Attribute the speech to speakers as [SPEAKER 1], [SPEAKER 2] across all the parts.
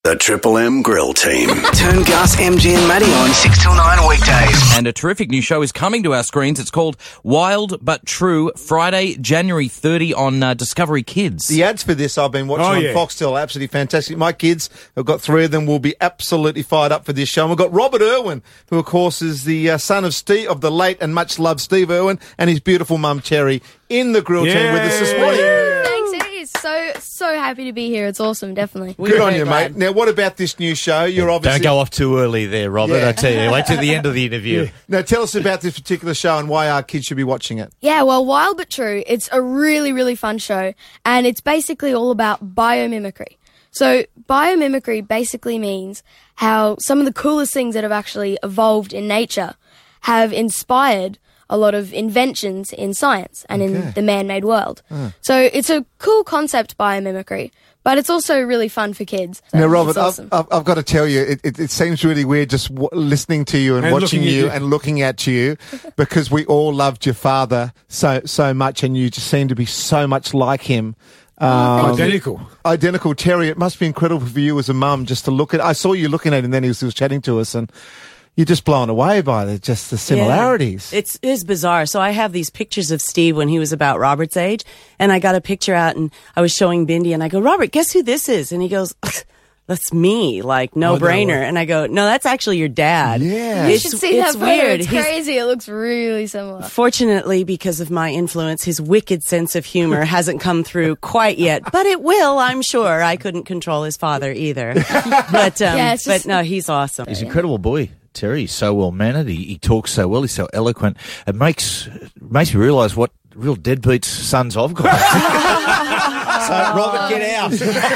[SPEAKER 1] The Triple M Grill Team.
[SPEAKER 2] Turn Gus, MG and Maddie on 6 till 9 weekdays.
[SPEAKER 3] And a terrific new show is coming to our screens. It's called Wild But True, Friday, January 30 on Discovery Kids.
[SPEAKER 4] The ads for this I've been watching on Foxtel, absolutely fantastic. My kids, I've got 3 of them, will be absolutely fired up for this show. And we've got Robert Irwin, who of course is the son of Steve, of the late and much loved Steve Irwin, and his beautiful mum Terry in the grill team with us this morning.
[SPEAKER 5] Thanks, it is so happy to be here. It's awesome, definitely.
[SPEAKER 4] Good on you, mate. Now, what about this new show? You're obviously...
[SPEAKER 6] Don't go off too early there, Robert.
[SPEAKER 4] Yeah.
[SPEAKER 6] I tell you, wait till the end of the interview.
[SPEAKER 4] Now, tell us about this particular show and why our kids should be watching it.
[SPEAKER 5] Yeah, well, Wild But True, it's a really, really fun show, and it's basically all about biomimicry. So biomimicry basically means how some of the coolest things that have actually evolved in nature have inspired a lot of inventions in science and in the man-made world. So it's a cool concept, biomimicry, but it's also really fun for kids. So
[SPEAKER 4] now, Robert,
[SPEAKER 5] awesome.
[SPEAKER 4] I've got to tell you, it seems really weird just listening to you and watching you and looking at you, because we all loved your father so much, and you just seem to be so much like him. Identical. Terry, it must be incredible for you as a mum just to look at... I saw you looking at him, and then he was chatting to us, and you're just blown away by the similarities.
[SPEAKER 7] Yeah. It is bizarre. So I have these pictures of Steve when he was about Robert's age, and I got a picture out, and I was showing Bindi, and I go, Robert, guess who this is? And he goes, that's me, like, no brainer. And I go, no, that's actually your dad.
[SPEAKER 4] Yeah.
[SPEAKER 5] You should see that photo.
[SPEAKER 7] Weird.
[SPEAKER 5] It's crazy. It looks really similar.
[SPEAKER 7] Fortunately, because of my influence, his wicked sense of humor hasn't come through quite yet, but it will, I'm sure. I couldn't control his father either. But no, he's awesome.
[SPEAKER 6] He's an incredible boy. Terry, he's so well-mannered. He talks so well. He's so eloquent. It makes me realise what real deadbeat sons I've got. So, Robert, get out.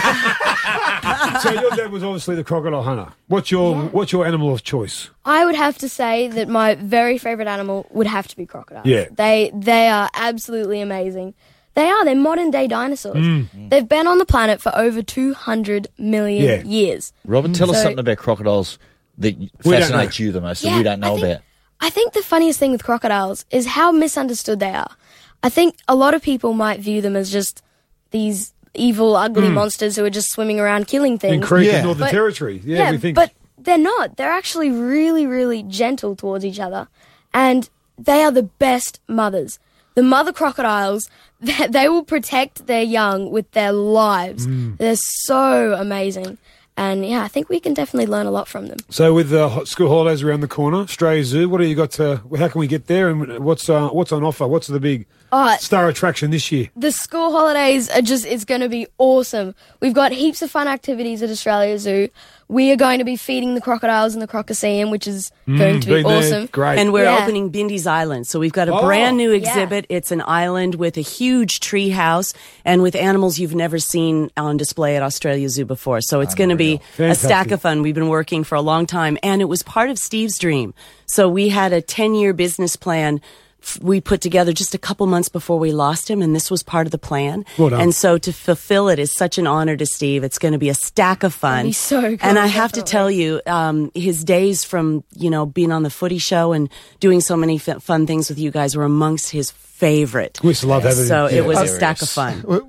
[SPEAKER 8] So your dad was obviously the crocodile hunter. What's your animal of choice?
[SPEAKER 5] I would have to say that my very favourite animal would have to be crocodiles.
[SPEAKER 8] Yeah.
[SPEAKER 5] They are absolutely amazing. They're modern-day dinosaurs. They've been on the planet for over 200 million years.
[SPEAKER 6] Robert, tell us something about crocodiles that fascinates you the most that we don't know about.
[SPEAKER 5] I think the funniest thing with crocodiles is how misunderstood they are. I think a lot of people might view them as just these evil, ugly monsters who are just swimming around killing things.
[SPEAKER 8] In Creek in Northern Territory. Yeah, we think.
[SPEAKER 5] But they're not. They're actually really, really gentle towards each other. And they are the best mothers. The mother crocodiles, they will protect their young with their lives. They're so amazing. And, I think we can definitely learn a lot from them.
[SPEAKER 8] So with the school holidays around the corner, Australia Zoo, what do you got how can we get there, and what's on offer? What's the big star attraction this year?
[SPEAKER 5] The school holidays are it's going to be awesome. We've got heaps of fun activities at Australia Zoo. We are going to be feeding the crocodiles in the Crocoseum, which is going to be awesome.
[SPEAKER 8] Great.
[SPEAKER 7] And we're opening Bindi's Island. So we've got a brand new exhibit. It's an island with a huge tree house and with animals you've never seen on display at Australia Zoo before. So it's going to be a stack of fun. We've been working for a long time, and it was part of Steve's dream. So we had a 10-year business plan we put together just a couple months before we lost him, and this was part of the plan.
[SPEAKER 8] Well done.
[SPEAKER 7] And so to fulfill it is such an honor to Steve. It's going to be a stack of fun.
[SPEAKER 5] It'll be so cool,
[SPEAKER 7] and I have to tell you, his days from, being on the footy show and doing so many fun things with you guys were amongst his favorite.
[SPEAKER 8] We used to love having him.
[SPEAKER 7] So it was a stack of fun.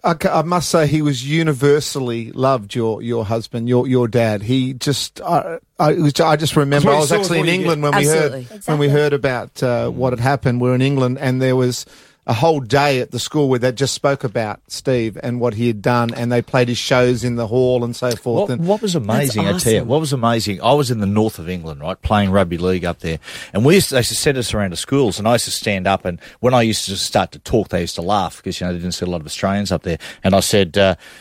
[SPEAKER 4] I must say he was universally loved, your husband, your dad. He just, I just remember I was actually in England when we heard about what had happened. We're in England, and there was a whole day at the school where they just spoke about Steve and what he had done, and they played his shows in the hall and so forth.
[SPEAKER 6] What was amazing, I tell you, what was amazing, I was in the north of England, right, playing rugby league up there, and they used to send us around to schools, and I used to stand up, and when I used to start to talk, they used to laugh, because, they didn't see a lot of Australians up there, and I said,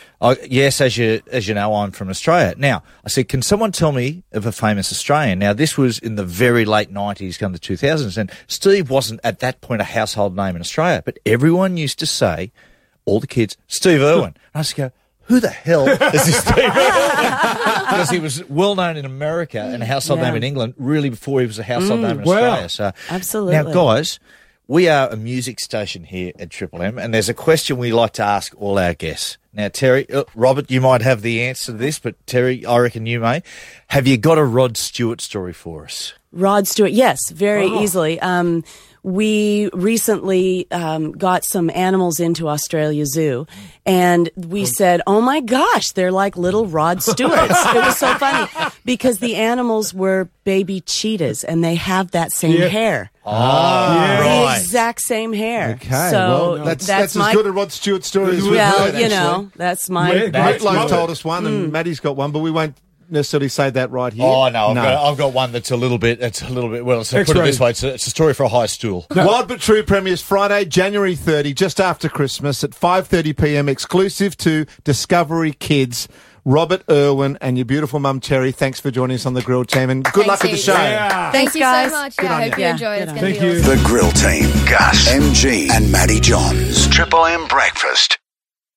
[SPEAKER 6] yes, as you know, I'm from Australia. Now, I said, can someone tell me of a famous Australian? Now, this was in the very late 90s, come to 2000s, and Steve wasn't at that point a household name in Australia, but everyone used to say, all the kids, Steve Irwin. And I used to go, who the hell is this Steve Irwin? Because he was well known in America and a household name in England, really before he was a household name in Australia. So,
[SPEAKER 7] absolutely.
[SPEAKER 6] Now, guys, we are a music station here at Triple M, and there's a question we like to ask all our guests. Now, Terry, Robert, you might have the answer to this, but Terry, I reckon you may. Have you got a Rod Stewart story for us?
[SPEAKER 7] Rod Stewart, yes, very easily. we recently got some animals into Australia Zoo, and we said, oh my gosh, they're like little Rod Stewarts. It was so funny because the animals were baby cheetahs, and they have that same hair.
[SPEAKER 6] Right.
[SPEAKER 7] The exact same hair.
[SPEAKER 4] Okay,
[SPEAKER 7] so
[SPEAKER 4] well, that's as good a Rod Stewart story as we've heard,
[SPEAKER 7] you know, that's my...
[SPEAKER 4] Meatloaf told us one, and Maddie's got one, but we won't necessarily say that right here.
[SPEAKER 6] Oh no, I've got one that's a little bit. Well, so put it this way: it's a story for a high stool.
[SPEAKER 4] Wild but True premieres Friday, January 30, just after Christmas at 5:30 p.m. exclusive to Discovery Kids. Robert Irwin and your beautiful mum Terry, thanks for joining us on the Grill Team, and good luck with the show.
[SPEAKER 5] Yeah. Thank you
[SPEAKER 7] guys.
[SPEAKER 5] so much. I hope you enjoy it. It's going to be
[SPEAKER 8] Thank you.
[SPEAKER 1] The Grill Team, Gus, MG, and Matty Johns. Triple M Breakfast.